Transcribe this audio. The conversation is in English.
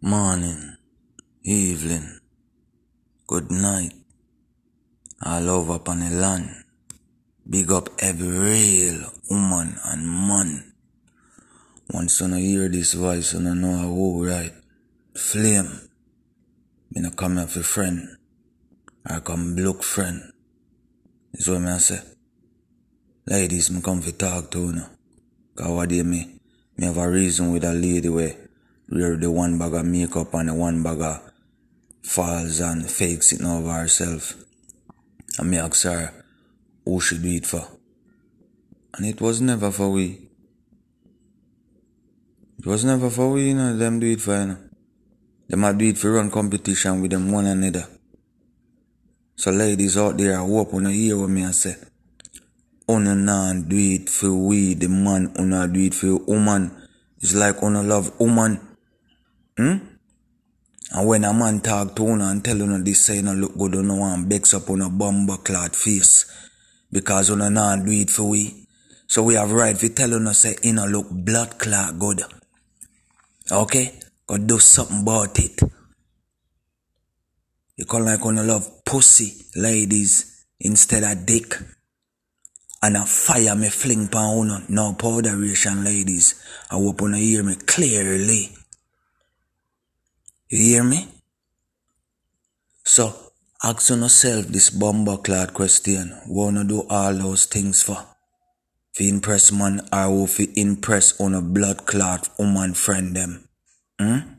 Morning, evening, good night, all over upon the land. Big up every real woman and man. Once you hear this voice, you know who right. Flame. Me no come here for friend. I come look friend. That's what I say. Ladies, me come for talk to you. Cause what day me have a reason with a lady where wear the one bag of makeup and the one bag of false and fake sitting over herself. And me ask her who she do it for. And it was never for we. It was never for we, them do it for, Them a do it for run competition with them one another. So ladies out there, I hope you hear what me I say. Una not do it for we, the man, una do it for woman. It's like una love woman. And when a man talk to una and tell una this say una look good, una want begs up on a bumper clad face. Because una not do it for we. So we have right to tell una say una look blood clot good. Okay? Go do something about it. You call like una love pussy, ladies, instead of dick. And a fire me fling pan una. No powderation, ladies. I hope una hear me clearly. You hear me? So, ask yourself this bumbleclad question. Wanna do all those things for? For impress man or for impress on a blood clot woman friend them?